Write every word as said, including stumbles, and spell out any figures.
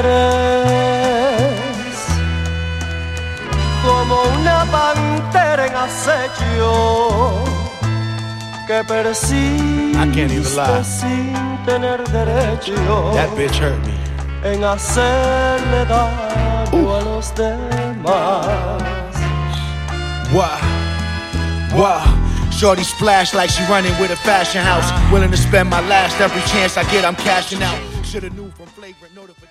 como una pantera en acecho que persiste sin tener derecho That bitch hurt me. en hacerle daño Ooh. a los demás. Wow, wow. Shorty splash like she running with a fashion house. Willing to spend my last every chance I get, I'm cashing out. Shoulda knew from flagrant notification.